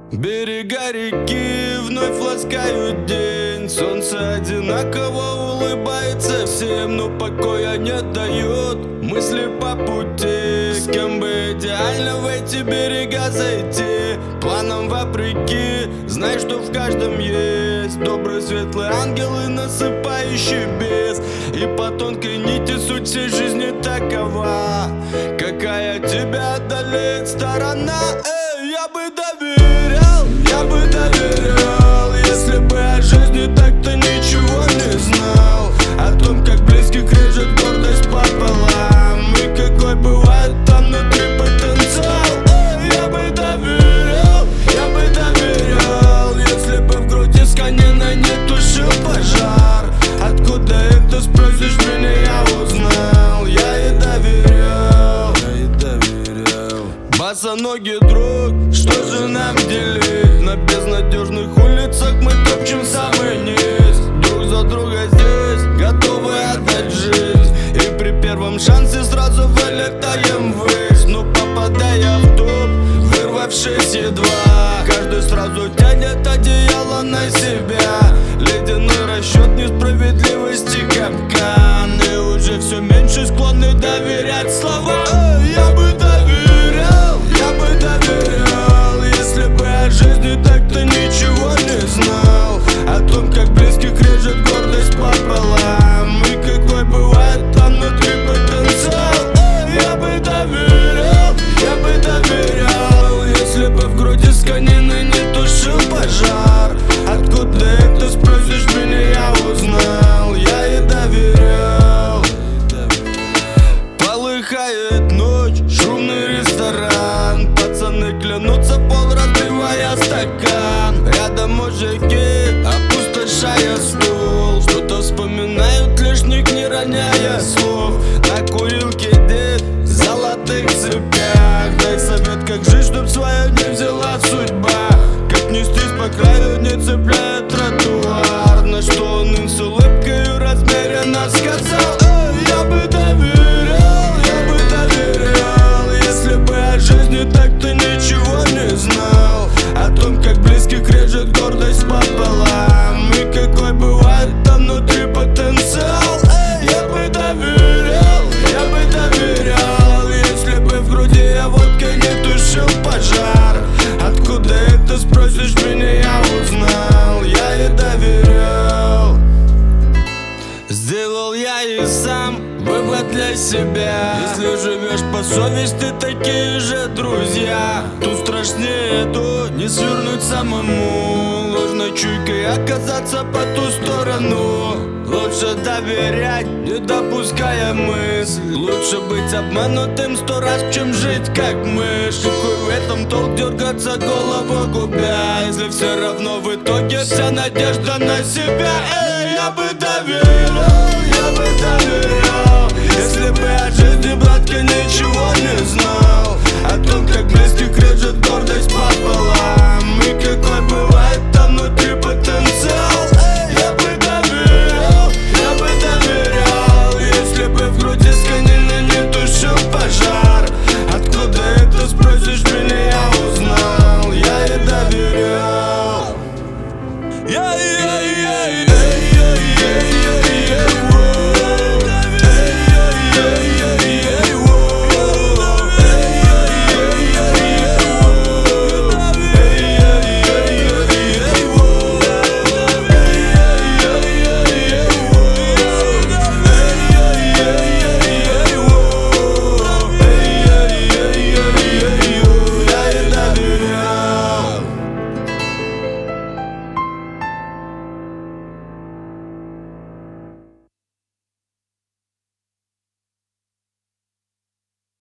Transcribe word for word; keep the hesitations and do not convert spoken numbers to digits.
Берега реки вновь ласкают день. Солнце одинаково улыбается всем, но покоя не дает мысли по пути. С кем бы идеально в эти берега зайти, планом вопреки, знай, что в каждом есть добрый светлый ангел и насыпающий бес. И по тонкой нити суть всей жизни такова, какая тебя одолеет сторона. Эй, я бы доверял, я бы доверял, если бы о жизни так-то ничего не знал. О том, как близких режет гордость пополам, и какой бывает там внутри потенциал. Эй, я бы доверял, я бы доверял, если бы в груди с кониной не тушил пожар. Откуда это, спросишь меня, я узнал. Я и доверял, я и доверял. Босоногий друг, что же нам делить? На безнадежных улицах мы топчем самый низ. Друг за друга здесь, готовы отдать жизнь, и при первом шансе сразу вылетаем ввысь. Но попадая в топ, вырвавшись едва, каждый сразу тянет одеяло на себя. Ледяной расчет несправедливости капкан, и уже все меньше склонны доверять словам. Эй, я бы доверял, я бы доверял, если бы о жизни так-то ничего не знал. О том, как близких режет гордость пополам, и какой бывает там внутри потенциал. Эй, я бы доверял, я бы доверял, если бы в груди с кониной не тушил пожар. Откуда это, спросишь меня, я узнал. Я и доверял. Полыхает ночь, шумный ресторан, пацаны клянутся пол, разбивая стакан. Рядом мужики, опустошая стул, что-то вспоминают лишних, не роняя слов. На курилке дед в золотых цепях, дай совет, как жить, чтоб свое не взяла судьба. Как нестись по краю, не цепляя тротуар, на что он им с улыбкой размеренно сказал. Эй, я бы доверял, я бы доверял, если бы о жизни так-то ничего не знал. О том, как близких режет гордость пополам, и какой бывает там внутри потенциал. Эй, я бы доверял, я бы доверял, если бы в груди я водкой не тушил пожар. Откуда это, спросишь меня, я узнал. Я и доверял. Сделал я и сам вывод для себя: если живешь по совести, такие же друзья. Тут страшнее то не свернуть самому, ложной чуйкой оказаться по ту сторону. Лучше доверять, не допуская мысль, лучше быть обманутым сто раз, чем жить как мышь. Какой в этом толк дергаться, голову губя, если все равно в итоге вся надежда на себя. Эй, я бы доверял, я бы доверял,